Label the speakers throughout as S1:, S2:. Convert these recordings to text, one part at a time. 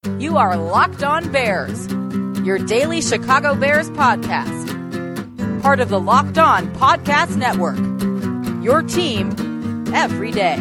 S1: You are Locked On Bears, your daily Chicago Bears podcast. Part of the Locked On Podcast Network, your team every day.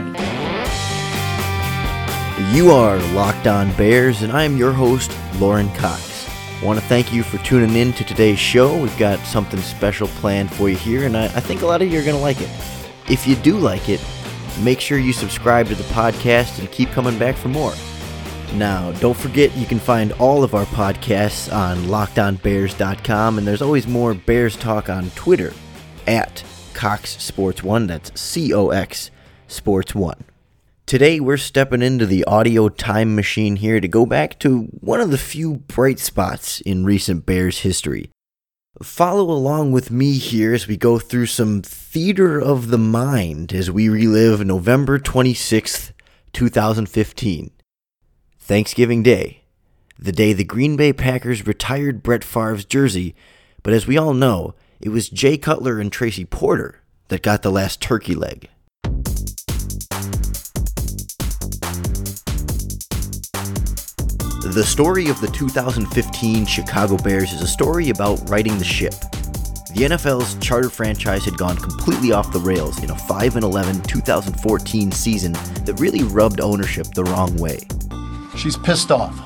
S2: You are Locked On Bears, and I am your host, Lauren Cox. I want to thank you for tuning in to today's show. We've got something special planned for you here, and I think a lot of you are going to like it. If you do like it, make sure you subscribe to the podcast and keep coming back for more. Now, don't forget you can find all of our podcasts on LockedOnBears.com, and there's always more Bears talk on Twitter at CoxSports1. That's COX Sports 1. Today, we're stepping into the audio time machine here to go back to one of the few bright spots in recent Bears history. Follow along with me here as we go through some theater of the mind as we relive November 26th, 2015. Thanksgiving Day, the day the Green Bay Packers retired Brett Favre's jersey, but as we all know, it was Jay Cutler and Tracy Porter that got the last turkey leg. The story of the 2015 Chicago Bears is a story about righting the ship. The NFL's charter franchise had gone completely off the rails in a 5-11 2014 season that really rubbed ownership the wrong way.
S3: She's pissed off.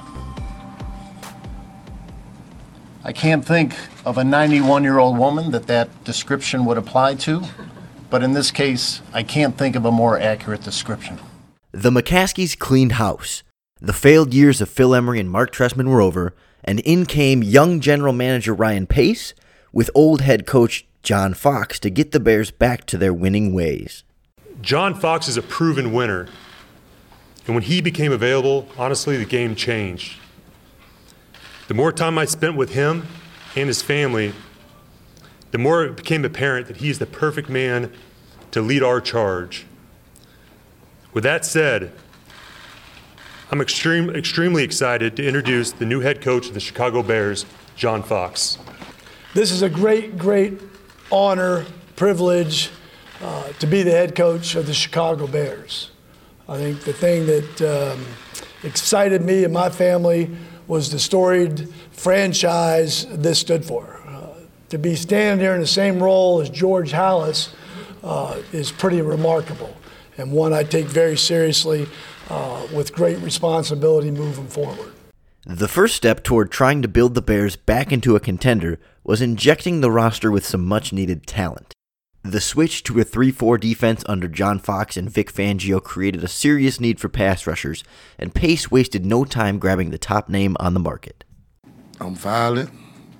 S3: I can't think of a 91-year-old woman that description would apply to, but in this case, I can't think of a more accurate description.
S2: The McCaskies cleaned house. The failed years of Phil Emery and Mark Trestman were over, and in came young general manager Ryan Pace with old head coach John Fox to get the Bears back to their winning ways.
S4: John Fox is a proven winner. And when he became available, honestly, the game changed. The more time I spent with him and his family, the more it became apparent that he is the perfect man to lead our charge. With that said, I'm extremely excited to introduce the new head coach of the Chicago Bears, John Fox.
S5: This is a great honor, privilege to be the head coach of the Chicago Bears. I think the thing that excited me and my family was the storied franchise this stood for. To be standing there in the same role as George Halas is pretty remarkable, and one I take very seriously with great responsibility moving forward.
S2: The first step toward trying to build the Bears back into a contender was injecting the roster with some much-needed talent. The switch to a 3-4 defense under John Fox and Vic Fangio created a serious need for pass rushers, and Pace wasted no time grabbing the top name on the market.
S6: I'm violent,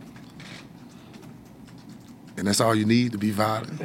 S6: and that's all you need to be violent.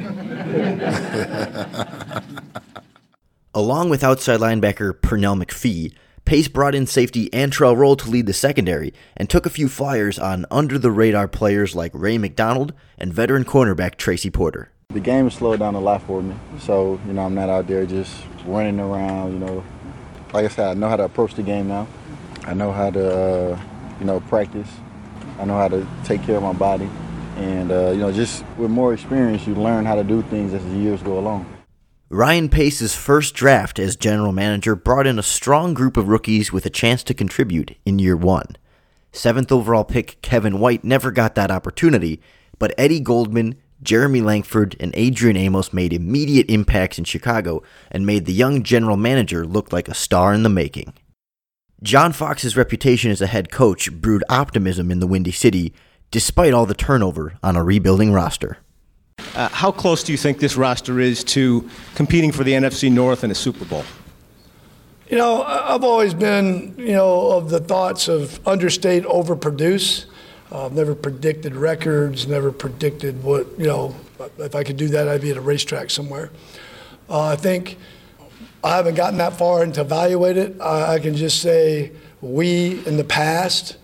S2: Along with outside linebacker Pernell McPhee, Pace brought in safety Antrell Roll to lead the secondary and took a few flyers on under-the-radar players like Ray McDonald and veteran cornerback Tracy Porter.
S7: The game has slowed down a lot for me, so, I'm not out there just running around, Like I said, I know how to approach the game now. I know how to, practice. I know how to take care of my body. And, just with more experience, you learn how to do things as the years go along.
S2: Ryan Pace's first draft as general manager brought in a strong group of rookies with a chance to contribute in year one. 7th overall pick Kevin White never got that opportunity, but Eddie Goldman, Jeremy Langford, and Adrian Amos made immediate impacts in Chicago and made the young general manager look like a star in the making. John Fox's reputation as a head coach brewed optimism in the Windy City, despite all the turnover on a rebuilding roster.
S8: How close do you think this roster is to competing for the NFC North and a Super Bowl?
S5: I've always been, of the thoughts of understate, overproduce. I've never predicted records, never predicted what, if I could do that, I'd be at a racetrack somewhere. I think I haven't gotten that far into evaluate it. I can just say we, in the past,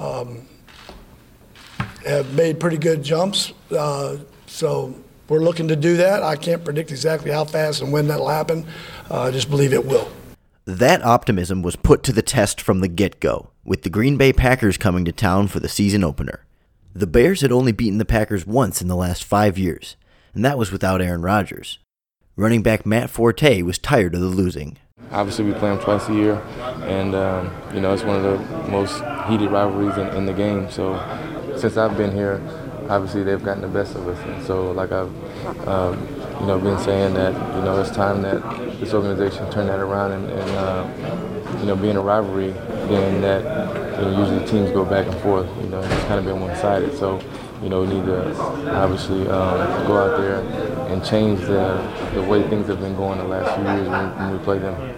S5: have made pretty good jumps. So we're looking to do that. I can't predict exactly how fast and when that'll happen. I just believe it will.
S2: That optimism was put to the test from the get-go, with the Green Bay Packers coming to town for the season opener. The Bears had only beaten the Packers once in the last 5 years, and that was without Aaron Rodgers. running back Matt Forte was tired of the losing.
S9: Obviously, we play them twice a year, and it's one of the most heated rivalries in the game. So since I've been here, obviously they've gotten the best of us. And so, like I've been saying that it's time that this organization turn that around and being a rivalry, then that usually teams go back and forth. It's kind of been one-sided. So we need to obviously go out there and change the way things have been going the last few years when we play them.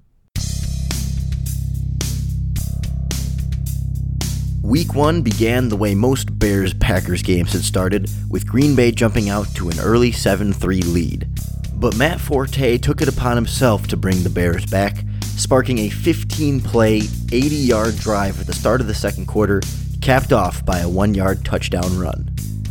S2: Week 1 began the way most Bears-Packers games had started, with Green Bay jumping out to an early 7-3 lead. But Matt Forte took it upon himself to bring the Bears back, sparking a 15-play, 80-yard drive at the start of the second quarter, capped off by a 1-yard touchdown run.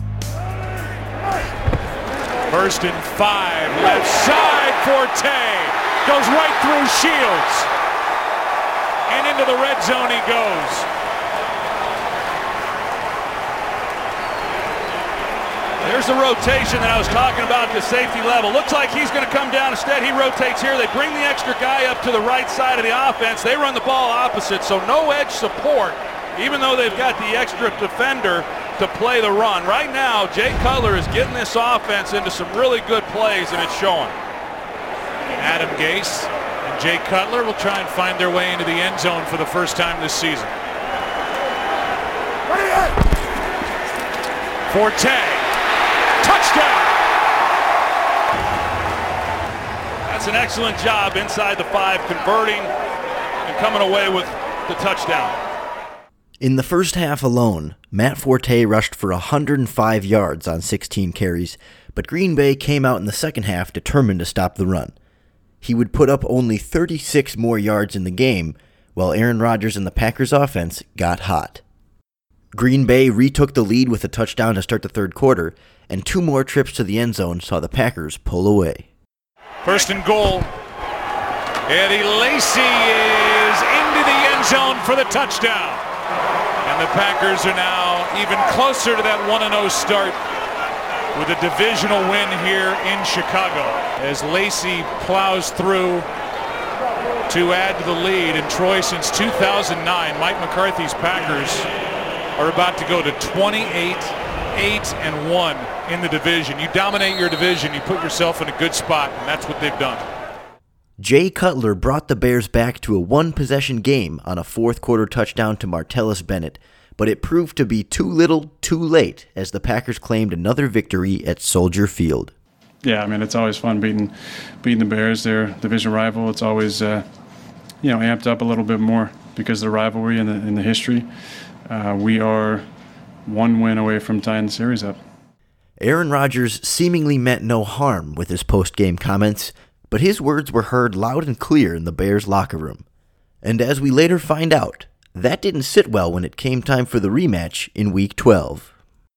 S10: 1st and 5, left side, Forte goes right through Shields, and into the red zone he goes. There's the rotation that I was talking about at the safety level. Looks like he's going to come down instead. He rotates here. They bring the extra guy up to the right side of the offense. They run the ball opposite, so no edge support, even though they've got the extra defender to play the run. Right now, Jay Cutler is getting this offense into some really good plays, and it's showing. Adam Gase and Jay Cutler will try and find their way into the end zone for the first time this season. Forte. Touchdown! That's an excellent job inside the 5, converting and coming away with the touchdown.
S2: In the first half alone, Matt Forte rushed for 105 yards on 16 carries, but Green Bay came out in the second half determined to stop the run. He would put up only 36 more yards in the game, while Aaron Rodgers and the Packers offense got hot. Green Bay retook the lead with a touchdown to start the third quarter, and 2 more trips to the end zone saw the Packers pull away.
S10: 1st and goal. Eddie Lacy is into the end zone for the touchdown. And the Packers are now even closer to that 1-0 start with a divisional win here in Chicago, as Lacy plows through to add to the lead. And Troy, since 2009, Mike McCarthy's Packers are about to go to 28-8-1 in the division. You dominate your division, you put yourself in a good spot, and that's what they've done.
S2: Jay Cutler brought the Bears back to a one-possession game on a fourth-quarter touchdown to Martellus Bennett, but it proved to be too little, too late, as the Packers claimed another victory at Soldier Field.
S11: Yeah, it's always fun beating the Bears. They're a division rival. It's always amped up a little bit more because of the rivalry and the history. We are 1 win away from tying the series up.
S2: Aaron Rodgers seemingly meant no harm with his post-game comments, but his words were heard loud and clear in the Bears locker room. And as we later find out, that didn't sit well when it came time for the rematch in Week 12.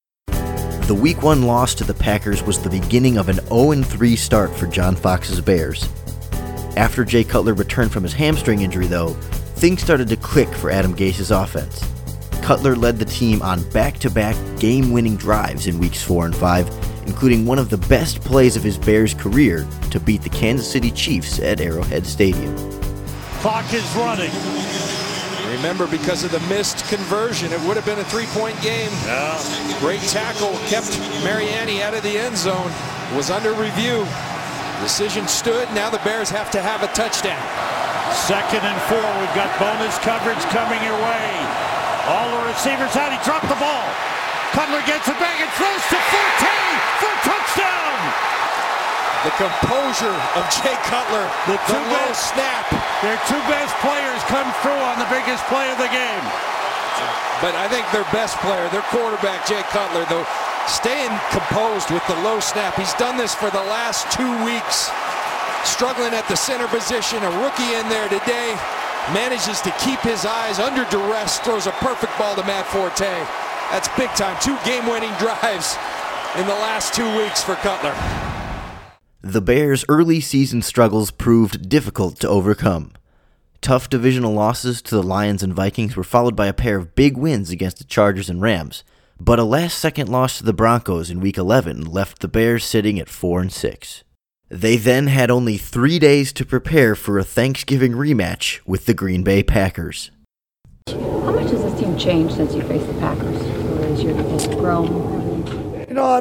S2: The Week 1 loss to the Packers was the beginning of an 0-3 start for John Fox's Bears. After Jay Cutler returned from his hamstring injury, though, things started to click for Adam Gase's offense. Cutler led the team on back-to-back game-winning drives in Weeks 4 and 5, including one of the best plays of his Bears' career to beat the Kansas City Chiefs at Arrowhead Stadium.
S12: Clock is running. Remember, because of the missed conversion, it would have been a 3-point game.
S10: Yeah.
S12: Great tackle, kept Mariani out of the end zone, was under review. Decision stood, now the Bears have to have a touchdown.
S13: 2nd and 4, we've got bonus coverage coming your way. All the receivers out, he dropped the ball. Cutler gets it back and throws to Forte for a touchdown.
S12: The composure of Jay Cutler, the low snap.
S13: Their 2 best players come through on the biggest play of the game.
S12: But I think their best player, their quarterback, Jay Cutler, though, staying composed with the low snap. He's done this for the last 2 weeks. Struggling at the center position, a rookie in there today. Manages to keep his eyes under duress, throws a perfect ball to Matt Forte. That's big time. 2 game-winning drives in the last 2 weeks for Cutler.
S2: The Bears' early season struggles proved difficult to overcome. Tough divisional losses to the Lions and Vikings were followed by a pair of big wins against the Chargers and Rams, but a last-second loss to the Broncos in Week 11 left the Bears sitting at 4-6. They then had only 3 days to prepare for a Thanksgiving rematch with the Green Bay Packers.
S14: How much has this team changed since you faced the Packers? Has your team grown?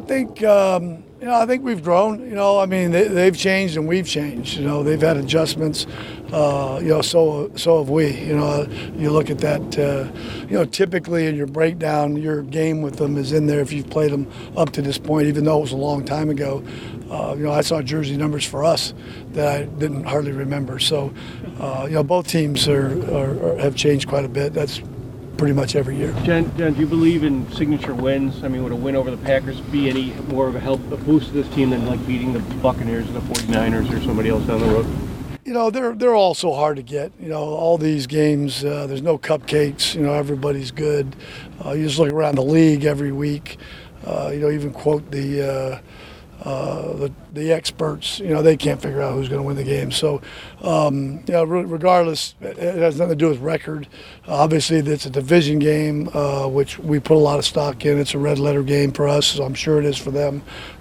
S5: I think we've grown. I mean, they've changed and we've changed. They've had adjustments. So have we. You look at that. Typically in your breakdown, your game with them is in there if you've played them up to this point, even though it was a long time ago. I saw jersey numbers for us that I didn't hardly remember. So, both teams have changed quite a bit. That's pretty much every year.
S15: John, do you believe in signature wins? I mean, would a win over the Packers be any more of a boost to this team than like beating the Buccaneers or the 49ers or somebody else down the road?
S5: They're all so hard to get. All these games, there's no cupcakes. Everybody's good. You just look around the league every week. Even quote the experts. They can't figure out who's going to win the game. So, regardless, it has nothing to do with record. Obviously, it's a division game, which we put a lot of stock in. It's a red letter game for us, so I'm sure it is for them.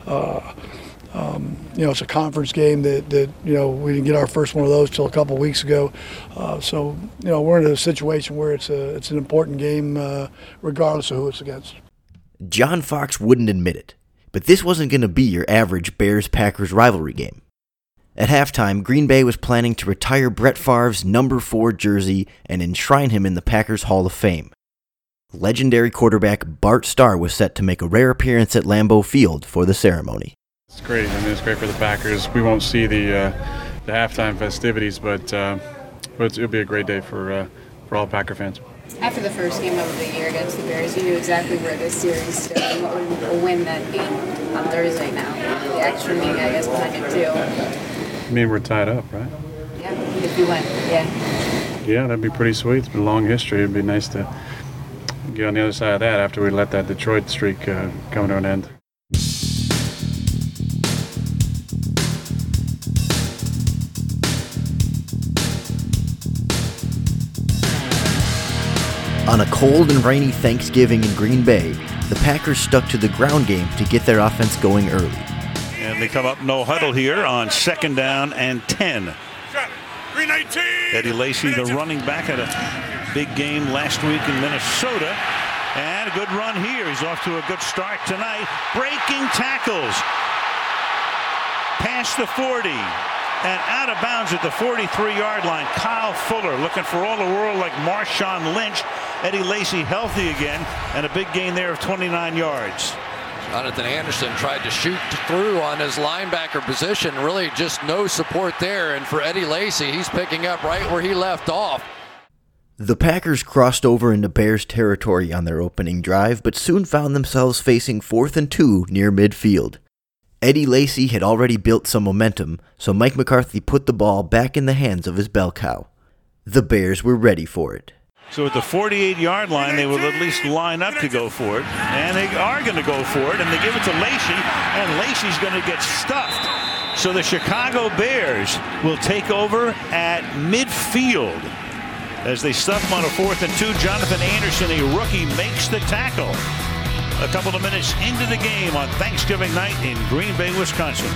S5: It's a conference game that we didn't get our first one of those till a couple weeks ago. So we're in a situation where it's an important game, regardless of who it's against.
S2: John Fox wouldn't admit it, but this wasn't going to be your average Bears-Packers rivalry game. At halftime, Green Bay was planning to retire Brett Favre's number 4 jersey and enshrine him in the Packers Hall of Fame. Legendary quarterback Bart Starr was set to make a rare appearance at Lambeau Field for the ceremony.
S11: It's great. It's great for the Packers. We won't see the halftime festivities, but it'll be a great day for all Packer fans.
S14: After the first game of the year against the Bears, you knew exactly where this series stood and what would a win that be on Thursday now. The extra meaning, I guess, behind it too.
S11: I mean, we're tied up, right?
S14: Yeah, if you win, yeah.
S11: Yeah, that'd be pretty sweet. It's been a long history. It'd be nice to get on the other side of that after we let that Detroit streak come to an end.
S2: On a cold and rainy Thanksgiving in Green Bay, the Packers stuck to the ground game to get their offense going early.
S13: And they come up no huddle here on 2nd down and 10. Eddie Lacy, the running back, had a big game last week in Minnesota. And a good run here. He's off to a good start tonight. Breaking tackles. Past the 40. And out of bounds at the 43-yard line. Kyle Fuller looking for all the world like Marshawn Lynch. Eddie Lacy healthy again. And a big gain there of 29 yards.
S12: Jonathan Anderson tried to shoot through on his linebacker position. Really just no support there. And for Eddie Lacy, he's picking up right where he left off.
S2: The Packers crossed over into Bears territory on their opening drive, but soon found themselves facing 4th and 2 near midfield. Eddie Lacy had already built some momentum, so Mike McCarthy put the ball back in the hands of his bell cow. The Bears were ready for it.
S13: So at the 48-yard line, they will at least line up to go for it. And they are going to go for it, and they give it to Lacy, and Lacy's going to get stuffed. So the Chicago Bears will take over at midfield. As they stuff him on a 4th and 2, Jonathan Anderson, a rookie, makes the tackle. A couple of minutes into the game on Thanksgiving night in Green Bay, Wisconsin.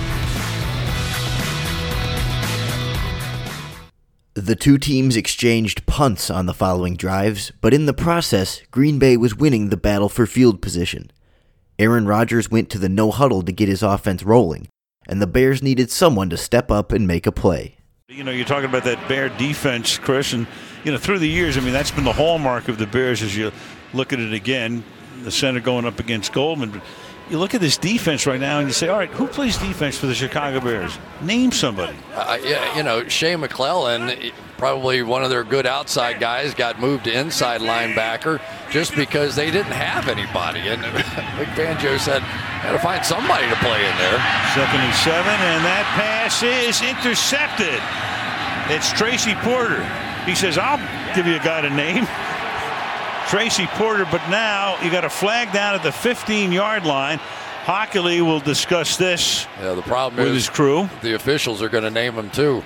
S2: The two teams exchanged punts on the following drives, but in the process, Green Bay was winning the battle for field position. Aaron Rodgers went to the no-huddle to get his offense rolling, and the Bears needed someone to step up and make a play.
S13: You're talking about that Bear defense, Chris, and through the years, that's been the hallmark of the Bears as you look at it again. The center going up against Goldman. But you look at this defense right now and you say, all right, who plays defense for the Chicago Bears? Name somebody.
S12: Shea McClellan, probably one of their good outside guys, got moved to inside linebacker just because they didn't have anybody. And Vic Fangio said, got to find somebody to play in there.
S13: 2nd and 7, and that pass is intercepted. It's Tracy Porter. He says, I'll give you a guy to name. Tracy Porter, but now you got a flag down at the 15-yard line. Hockley will discuss this
S12: the problem
S13: with his crew.
S12: The officials are going to name him too.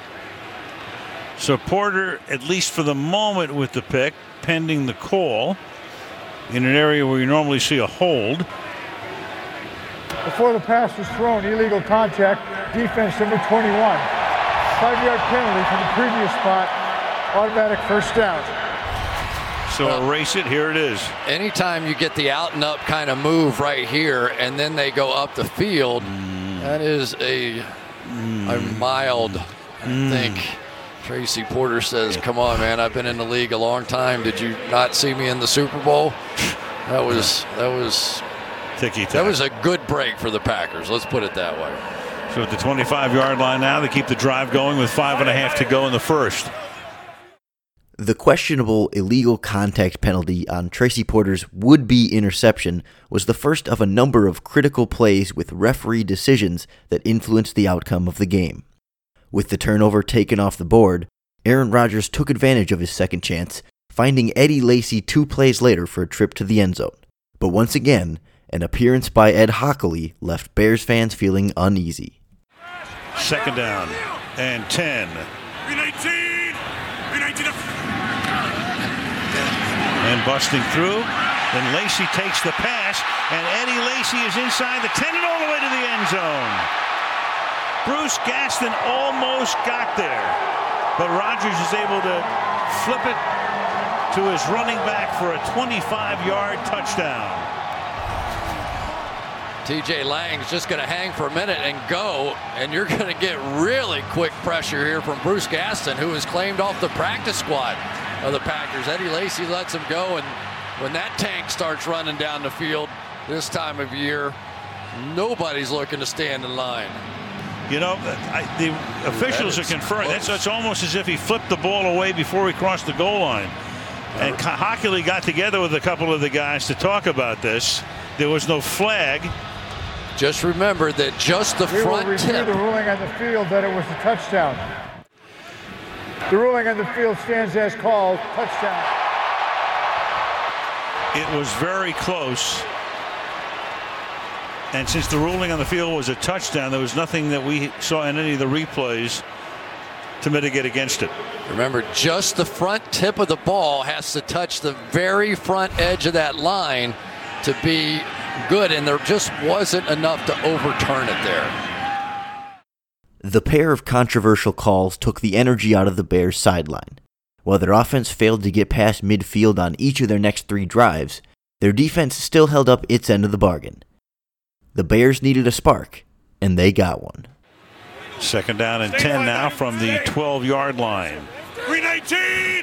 S13: So Porter, at least for the moment, with the pick, pending the call, in an area where you normally see a hold.
S16: before the pass was thrown. Illegal contact, defense number 21. 5-yard penalty from the previous spot, automatic first down.
S13: So erase it, here it is.
S12: Anytime you get the out and up kind of move right here and then they go up the field, that is a mild, I think. Tracy Porter says, come on, man, I've been in the league a long time. Did you not see me in the Super Bowl? That was
S13: ticky-tack.
S12: That was a good break for the Packers. Let's put it that way.
S13: So at the 25-yard line now, they keep the drive going with 5.5 to go in the first.
S2: The questionable illegal contact penalty on Tracy Porter's would-be interception was the first of a number of critical plays with referee decisions that influenced the outcome of the game. With the turnover taken off the board, Aaron Rodgers took advantage of his second chance, finding Eddie Lacy 2 plays later for a trip to the end zone. But once again, an appearance by Ed Hockley left Bears fans feeling uneasy.
S13: Second down and 10. And busting through, then Lacy takes the pass, and Eddie Lacy is inside the 10 and all the way to the end zone. Bruce Gaston almost got there, but Rodgers is able to flip it to his running back for a 25-yard touchdown.
S12: TJ Lang's just going to hang for a minute and go, and you're going to get really quick pressure here from Bruce Gaston, who is claimed off the practice squad of the Packers. Eddie Lacy lets him go, and when that tank starts running down the field this time of year, nobody's looking to stand in line.
S13: You know, the officials are confirming. It's almost as if he flipped the ball away before he crossed the goal line. And Hockley got together with a couple of the guys to talk about this. There was no flag.
S12: Just remember that just the front
S16: tip. We will review the ruling on the field that it was a touchdown. The ruling on the field stands as called. Touchdown.
S13: It was very close. And since the ruling on the field was a touchdown, there was nothing that we saw in any of the replays to mitigate against it.
S12: Remember, just the front tip of the ball has to touch the very front edge of that line to be good, and there just wasn't enough to overturn it there.
S2: The pair of controversial calls took the energy out of the Bears' sideline. While their offense failed to get past midfield on each of their next 3 drives, their defense still held up its end of the bargain. The Bears needed a spark, and they got one.
S13: Second down and 10 now from the 12-yard line.
S17: 319!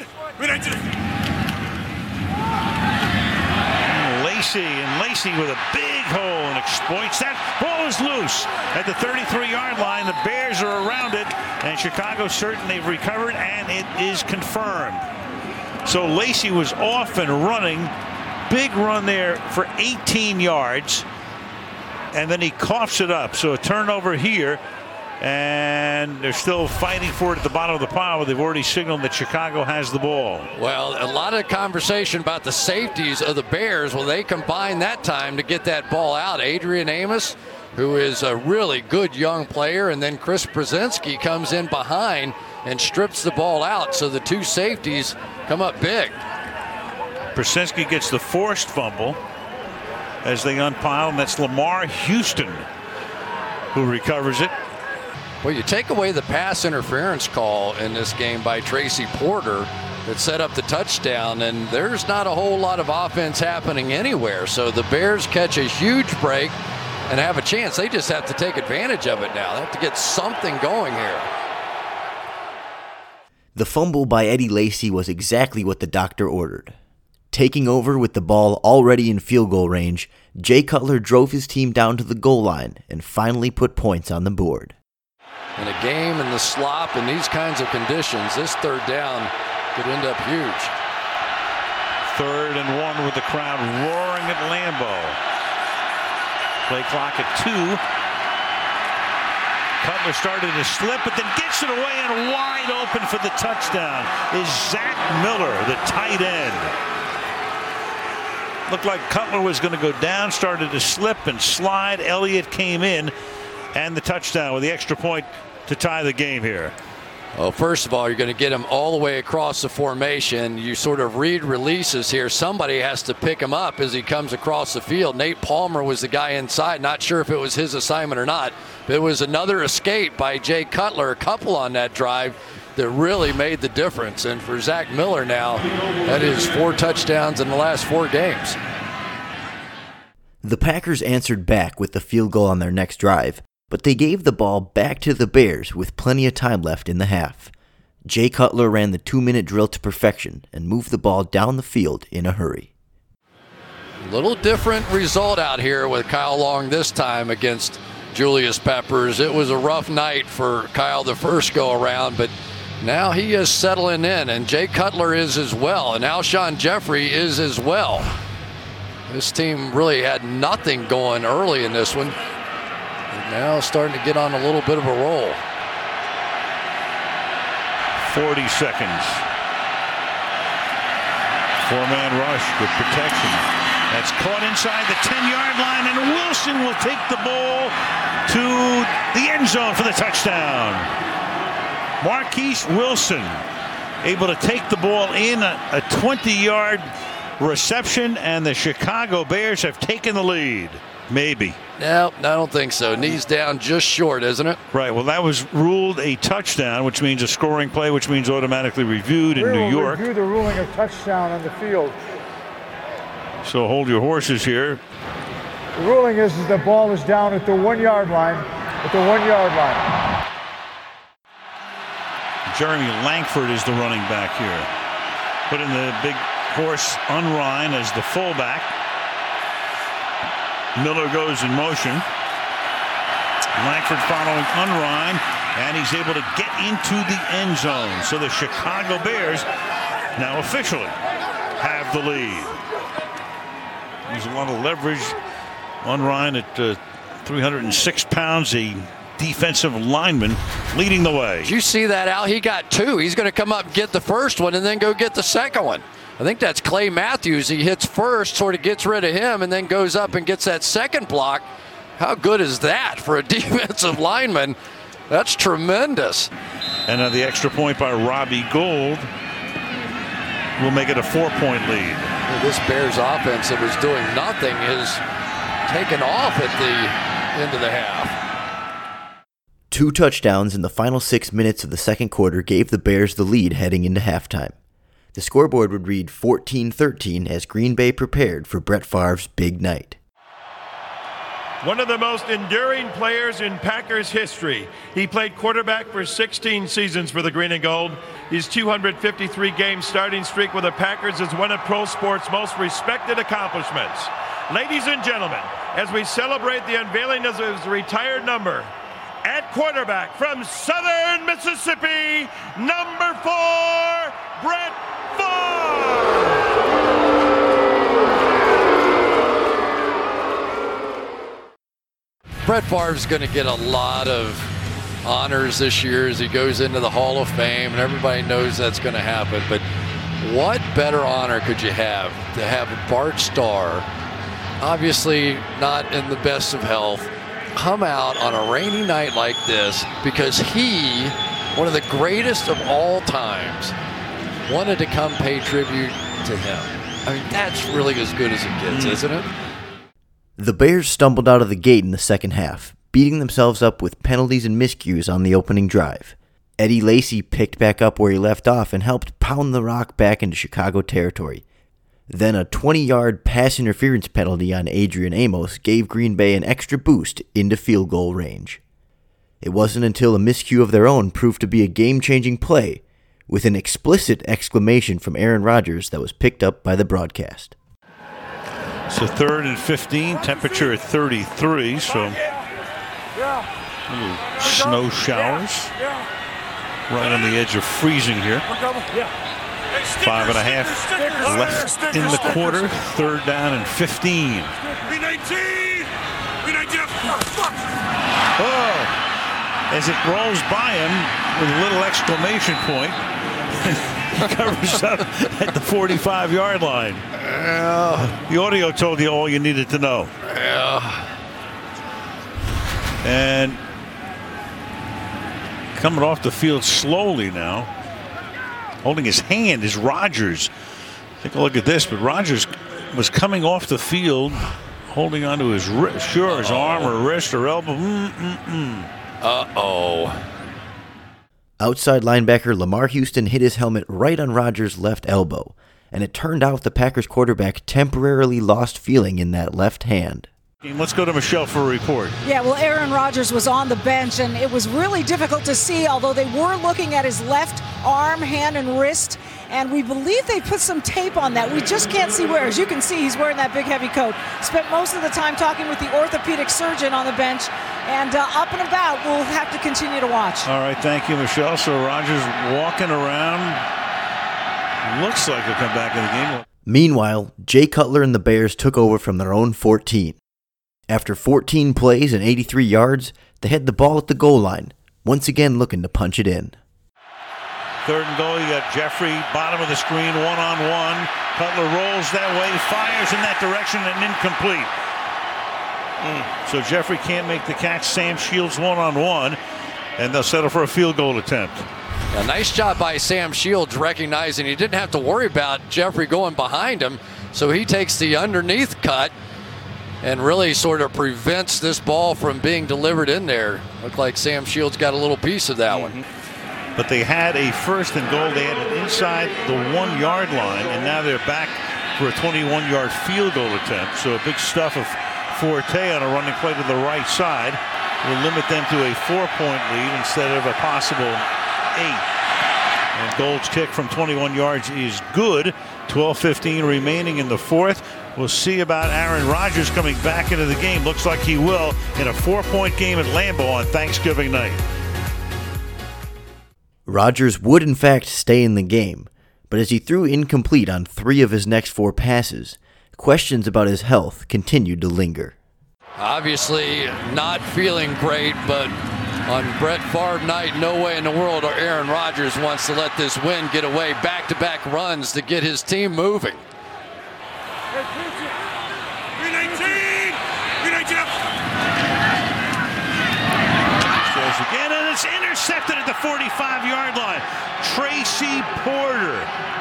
S13: Lacy with a big hole and exploits that. Ball is loose at the 33-yard line. The Bears are around it, and Chicago certain they've recovered, and it is confirmed. So Lacy was off and running. Big run there for 18 yards, and then he coughs it up. So a turnover here, and they're still fighting for it at the bottom of the pile. They've already signaled that Chicago has the ball.
S12: Well, a lot of conversation about the safeties of the Bears. Well, they combined that time to get that ball out. Adrian Amos, who is a really good young player, and then Chris Brzezinski comes in behind and strips the ball out. So the 2 safeties come up big.
S13: Brzezinski gets the forced fumble as they unpile, and that's Lamar Houston who recovers it.
S12: Well, you take away the pass interference call in this game by Tracy Porter that set up the touchdown, and there's not a whole lot of offense happening anywhere. So the Bears catch a huge break and have a chance. They just have to take advantage of it now. They have to get something going here.
S2: The fumble by Eddie Lacy was exactly what the doctor ordered. Taking over with the ball already in field goal range, Jay Cutler drove his team down to the goal line and finally put points on the board.
S12: In a game in the slop and these kinds of conditions, this third down could end up huge.
S13: 3rd and 1 with the crowd roaring at Lambeau. Play clock at 2. Cutler started to slip, but then gets it away, and wide open for the touchdown is Zach Miller, the tight end. Looked like Cutler was going to go down, started to slip and slide. Elliott came in, and the touchdown with the extra point to tie the game here.
S17: Well, first of all, you're going to get him all the way across the formation. You sort of read releases here. Somebody has to pick him up as he comes across the field. Nate Palmer was the guy inside. Not sure if it was his assignment or not. But it was another escape by Jay Cutler, a couple on that drive that really made the difference. And for Zach Miller now, that is 4 touchdowns in the last 4 games.
S2: The Packers answered back with the field goal on their next drive, but they gave the ball back to the Bears with plenty of time left in the half. Jay Cutler ran the 2-minute drill to perfection and moved the ball down the field in a hurry.
S17: A little different result out here with Kyle Long this time against Julius Peppers. It was a rough night for Kyle the first go around, but now he is settling in, and Jay Cutler is as well, and Alshon Jeffrey is as well. This team really had nothing going early in this one. Now starting to get on a little bit of a roll.
S13: 40 seconds. 4-man rush with protection. That's caught inside the 10-yard line, and Wilson will take the ball to the end zone for the touchdown. Marquise Wilson able to take the ball in a 20-yard reception, and the Chicago Bears have taken the lead. Maybe.
S17: No, I don't think so. Knees down just short, isn't it?
S13: Right. Well, that was ruled a touchdown, which means a scoring play, which means automatically reviewed in New York.
S16: Review the ruling of touchdown on the field.
S13: So hold your horses here.
S16: The ruling is the ball is down at the 1-yard line. At the 1-yard line.
S13: Jeremy Langford is the running back here. Put in the big horse Unrein as the fullback. Miller goes in motion. Langford following Unrein, and he's able to get into the end zone. So the Chicago Bears now officially have the lead. There's a lot of leverage. Unrein at 306 pounds, a defensive lineman leading the way.
S17: Did you see that, Al? He got 2. He's going to come up and get the first one and then go get the second one. I think that's Clay Matthews. He hits first, sort of gets rid of him, and then goes up and gets that second block. How good is that for a defensive lineman? That's tremendous.
S13: And now the extra point by Robbie Gould will make it a 4-point lead.
S17: Well, this Bears offense that was doing nothing is taken off at the end of the half.
S2: 2 touchdowns in the final 6 minutes of the second quarter gave the Bears the lead heading into halftime. The scoreboard would read 14-13 as Green Bay prepared for Brett Favre's big night.
S18: One of the most enduring players in Packers history. He played quarterback for 16 seasons for the Green and Gold. His 253-game starting streak with the Packers is one of pro sports' most respected accomplishments. Ladies and gentlemen, as we celebrate the unveiling of his retired number, at quarterback from Southern Mississippi, number 4, Brett Favre.
S17: Brett Favre's going to get a lot of honors this year as he goes into the Hall of Fame, and everybody knows that's going to happen. But what better honor could you have to have Bart Starr, obviously not in the best of health, come out on a rainy night like this because he, one of the greatest of all times, wanted to come pay tribute to him. I mean, that's really as good as it gets, isn't it?
S2: The Bears stumbled out of the gate in the second half, beating themselves up with penalties and miscues on the opening drive. Eddie Lacy picked back up where he left off and helped pound the rock back into Chicago territory. Then a 20-yard pass interference penalty on Adrian Amos gave Green Bay an extra boost into field goal range. It wasn't until a miscue of their own proved to be a game-changing play, with an explicit exclamation from Aaron Rodgers that was picked up by the broadcast.
S13: So 3rd and 15, temperature at 33, so little snow showers right on the edge of freezing here. 5.5 left in the quarter. 3rd down and 15. Oh, as it rolls by him with a little exclamation point, covers up at the 45-yard line. The audio told you all you needed to know. And Coming off the field slowly now. Holding his hand is Rodgers. Take a look at this, but Rodgers was coming off the field holding onto his wrist, his arm or wrist or elbow.
S2: Outside linebacker Lamar Houston hit his helmet right on Rodgers' left elbow, and it turned out the Packers quarterback temporarily lost feeling in that left hand.
S13: Let's go to Michelle for a report.
S19: Yeah, well, Aaron Rodgers was on the bench, and it was really difficult to see, although they were looking at his left arm, hand, and wrist, and we believe they put some tape on that. We just can't see where. As you can see, he's wearing that big, heavy coat. Spent most of the time talking with the orthopedic surgeon on the bench, and up and about, we'll have to continue to watch.
S13: All right, thank you, Michelle. So Rodgers walking around. Looks like he'll come back in the game.
S2: Meanwhile, Jay Cutler and the Bears took over from their own 14. After 14 plays and 83 yards, they had the ball at the goal line, once again looking to punch it in.
S13: 3rd and goal, you got Jeffrey, bottom of the screen, one-on-one. Cutler rolls that way, fires in that direction, and incomplete. So Jeffrey can't make the catch. Sam Shields one-on-one, and they'll settle for a field goal attempt.
S17: A nice job by Sam Shields recognizing he didn't have to worry about Jeffrey going behind him, so he takes the underneath cut and really sort of prevents this ball from being delivered in there. Looked like Sam Shields got a little piece of that one.
S13: But they had a 1st and goal. They had it inside the 1-yard line, and now they're back for a 21-yard field goal attempt. So a big stuff of Forte on a running play to the right side will limit them to a 4-point lead instead of a possible 8. And Gold's kick from 21 yards is good. 12:15 remaining in the 4th. We'll see about Aaron Rodgers coming back into the game. Looks like he will in a 4-point game at Lambeau on Thanksgiving night.
S2: Rodgers would in fact stay in the game, but as he threw incomplete on 3 of his next 4 passes, questions about his health continued to linger.
S17: Obviously not feeling great, but on Brett Favre night, no way in the world Aaron Rodgers wants to let this win get away. Back-to-back runs to get his team moving.
S13: 319 up. Goes again, and it's intercepted at the 45-yard line. Tracy Porter.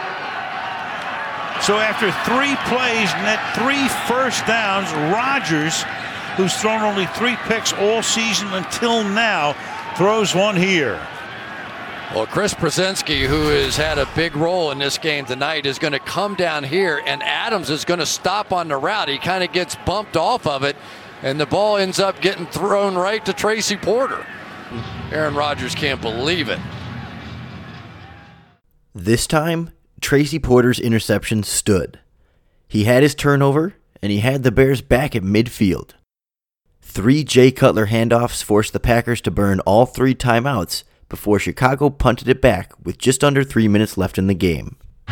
S13: So after 3 plays and that 3 first downs, Rodgers, who's thrown only 3 picks all season until now, throws one here.
S17: Well, Chris Brzezinski, who has had a big role in this game tonight, is going to come down here, and Adams is going to stop on the route. He kind of gets bumped off of it, and the ball ends up getting thrown right to Tracy Porter. Aaron Rodgers can't believe it.
S2: This time, Tracy Porter's interception stood. He had his turnover, and he had the Bears back at midfield. 3 Jay Cutler handoffs forced the Packers to burn all 3 timeouts before Chicago punted it back with just under 3 minutes left in the game.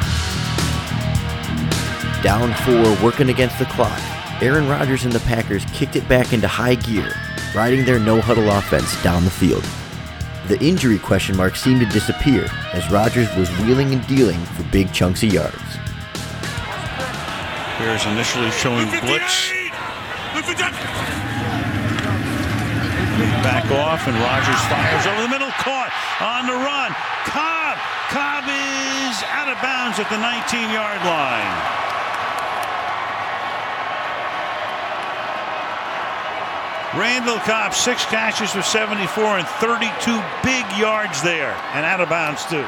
S2: Down 4, working against the clock, Aaron Rodgers and the Packers kicked it back into high gear, riding their no-huddle offense down the field. The injury question mark seemed to disappear as Rodgers was wheeling and dealing for big chunks of yards.
S13: Bears initially showing blitz. Back off, and Rodgers fires over the middle, caught on the run. Cobb is out of bounds at the 19-yard line. Randall Cobb, 6 catches for 74 and 32 big yards there, and out of bounds too.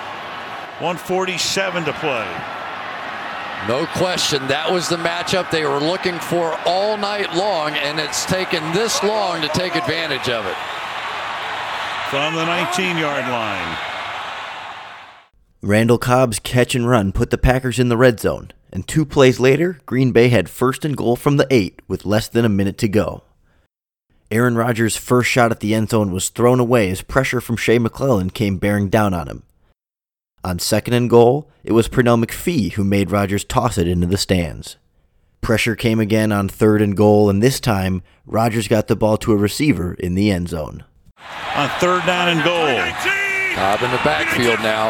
S13: 1:47 to play.
S17: No question, that was the matchup they were looking for all night long, and it's taken this long to take advantage of it.
S13: From the 19-yard line.
S2: Randall Cobb's catch and run put the Packers in the red zone, and 2 plays later, Green Bay had 1st and goal from the 8 with less than a minute to go. Aaron Rodgers' first shot at the end zone was thrown away as pressure from Shea McClellan came bearing down on him. On 2nd and goal, it was Pernell McPhee who made Rodgers toss it into the stands. Pressure came again on 3rd and goal, and this time, Rodgers got the ball to a receiver in the end zone.
S13: On 3rd down and goal.
S17: Cobb in the backfield now.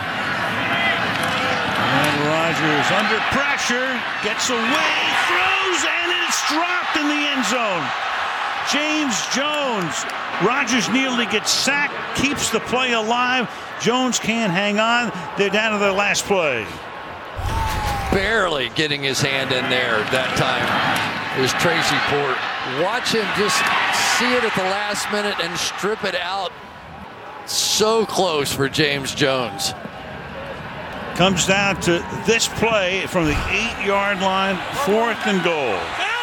S13: And Rodgers under pressure, gets away, throws, and it's dropped in the end zone. James Jones. Rogers nearly gets sacked, keeps the play alive. Jones can't hang on. They're down to their last play.
S17: Barely getting his hand in there that time is Tracy Port. Watch him just see it at the last minute and strip it out. So close for James Jones.
S13: Comes down to this play from the 8-yard line, 4th and goal.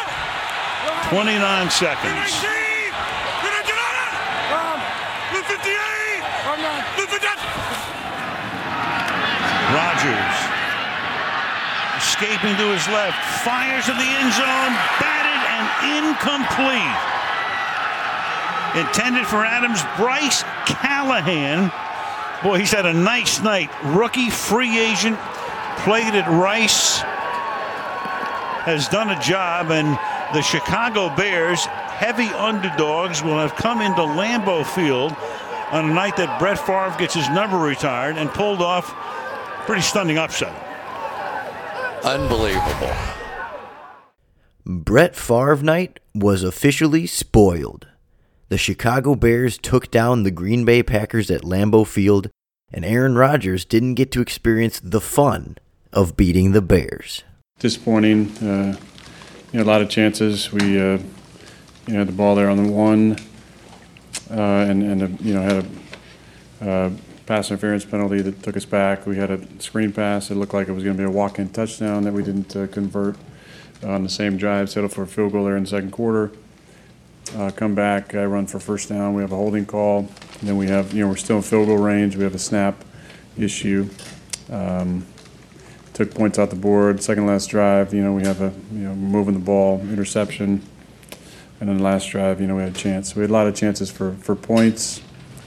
S13: 29 seconds. Rogers escaping to his left, fires in the end zone, batted and incomplete. Intended for Adams. Bryce Callahan. Boy, he's had a nice night. Rookie free agent, played at Rice, has done a job, and the Chicago Bears, heavy underdogs, will have come into Lambeau Field on a night that Brett Favre gets his number retired and pulled off pretty stunning upset.
S17: Unbelievable.
S2: Brett Favre night was officially spoiled. The Chicago Bears took down the Green Bay Packers at Lambeau Field, and Aaron Rodgers didn't get to experience the fun of beating the Bears.
S11: Disappointing. A lot of chances. We had the ball there on the 1, and had a pass interference penalty that took us back. We had a screen pass. It looked like it was going to be a walk-in touchdown that we didn't convert on the same drive. Settled for a field goal there in the second quarter. Come back, I run for first down. We have a holding call. And then we have, we're still in field goal range. We have a snap issue. Took points out the board. Second last drive, we have a, moving the ball, interception. And then the last drive, we had a chance. We had a lot of chances for points.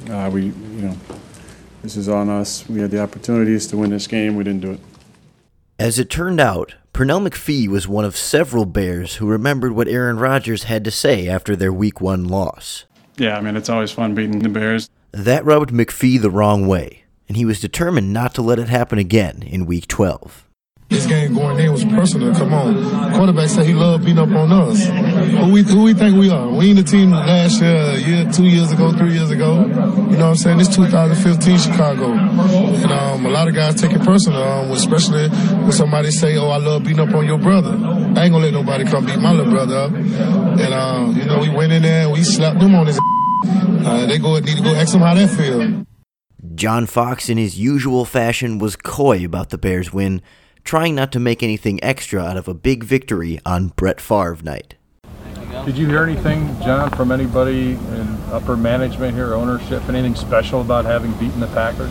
S11: This is on us. We had the opportunities to win this game. We didn't do it.
S2: As it turned out, Pernell McPhee was one of several Bears who remembered what Aaron Rodgers had to say after their Week 1 loss.
S11: Yeah, it's always fun beating the Bears.
S2: That rubbed McPhee the wrong way, and he was determined not to let it happen again in Week 12.
S6: This game going in was personal. Come on. Quarterback said he loved beating up on us. Who we think we are? We ain't the team last year, 2 years ago, 3 years ago. You know what I'm saying? It's 2015 Chicago. And a lot of guys take it personal, especially when somebody say, I love beating up on your brother. I ain't gonna let nobody come beat my little brother up. And, we went in there and we slapped them on his They need to go ask him how that feel.
S2: John Fox, in his usual fashion, was coy about the Bears' win, trying not to make anything extra out of a big victory on Brett Favre night.
S20: Did you hear anything, John, from anybody in upper management here, ownership, anything special about having beaten the Packers?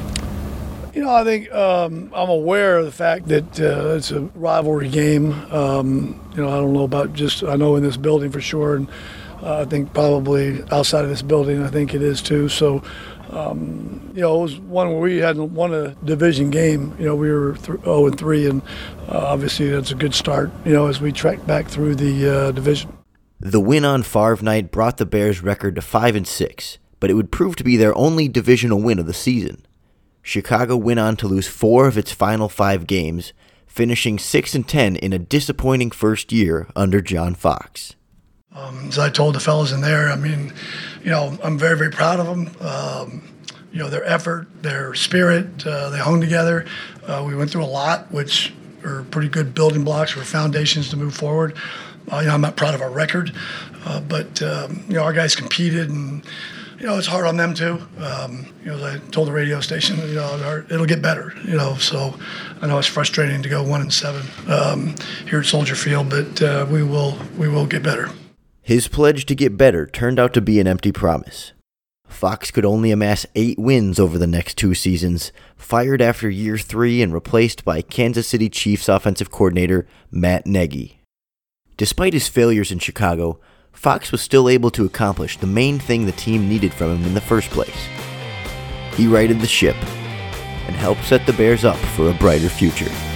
S5: I think I'm aware of the fact that it's a rivalry game. I don't know about I know in this building for sure, and I think probably outside of this building, I think it is too. So, it was one where we hadn't won a division game. We were 0-3, and obviously that's a good start, as we track back through the division.
S2: The win on Favre night brought the Bears' record to 5-6, but it would prove to be their only divisional win of the season. Chicago went on to lose 4 of its final 5 games, finishing 6-10 in a disappointing first year under John Fox.
S5: As I told the fellas in there, I'm very, very proud of them. Their effort, their spirit, they hung together. We went through a lot, which are pretty good building blocks or foundations to move forward. I'm not proud of our record, but our guys competed, and it's hard on them too. As I told the radio station, it'll get better. So I know it's frustrating to go 1-7 here at Soldier Field, but we will get better.
S2: His pledge to get better turned out to be an empty promise. Fox could only amass 8 wins over the next 2 seasons, fired after year 3 and replaced by Kansas City Chiefs offensive coordinator Matt Nagy. Despite his failures in Chicago, Fox was still able to accomplish the main thing the team needed from him in the first place. He righted the ship and helped set the Bears up for a brighter future.